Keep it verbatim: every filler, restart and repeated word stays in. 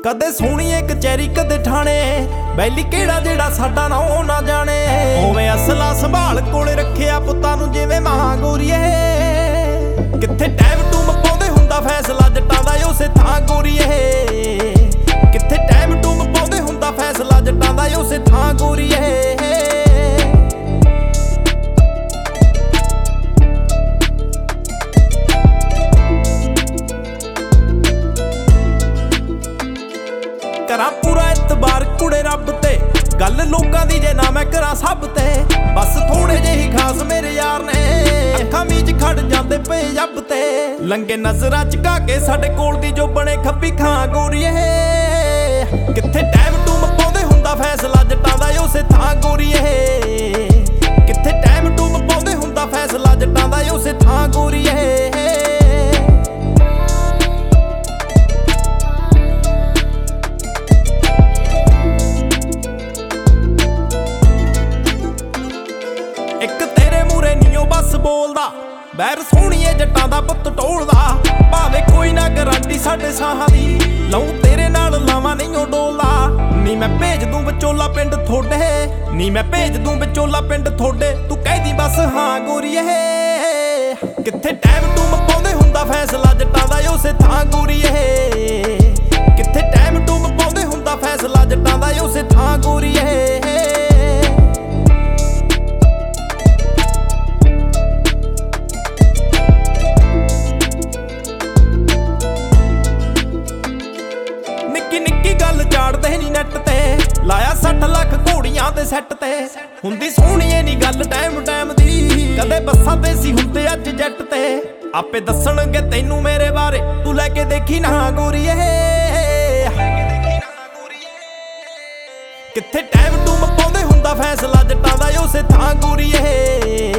कदे सोहणीए कचहरी कदे ठाणे बैली केड़ा जेड़ा साडा ना ओ ना जाने। ओवें असला संभाल कोले रखिया पुत्तां नूं जिवें मां गोरीए। कित्थे टाइम टूम पाउंदे हुंदा फैसला जट्टां दा उसे थां गोरीए। कित्थे टाइम टूम पाउंदे हुंदा फैसला जट्टां दा उसे थां गोरीए। करा पूरा इतबार कुड़े रब ते गल लोकां दी जे ना मैं करा सब ते। बस थोड़े जे ही खास मेरे यार ने अखां मीच खड़ जांदे पे जब ते। लंगे नजरां झका के साडे कोल दी जो बने खब्बी खां गोरीए। कित्थे टाइम टूम पाउंदे हुंदा फैसला जट्टां दा उसे थां गोरीए। कित्थे टाइम टूम पाउंदे हुंदा फैसला जट्टां दा उसे थां गोरीए। एक तेरे मूरे नीओ बस बोलदा बैर सोहणीए जट्टां दा पुत्त टोलदा। भावे कोई ना गारंटी साडे साहां दी लऊं तेरे नाल लावां नहीं डोलदा। नी मैं भेज दूं विचोला पिंड थोड़े नी मैं भेज दूं विचोला पिंड थोड़े तू कह दी बस हां गोरीए। कित्थे टाइम टूम पाउंदे हुंदा फैसला जट्टां दा उसे थां गोरीए। कित्थे टाइम टूम पाउंदे हुंदा फैसला जट्टां दा उसे थां गोरीए। निक्की निक्की गल झाड़दे नी नैट ते लाया सठ लख घोड़ियां दे सैट ते। हुंदी सोहणीए नी गल टाइम टाइम दी कदे बस्सां ते सी हुंदे अज जट ते। आपे दस्सणगे तैनू मेरे बारे तू लैके देखी ना गोरीए। कित्थे टाइम टूम पाउंदे हुंदा फैसला जट्टां दा उसे थां गोरीए।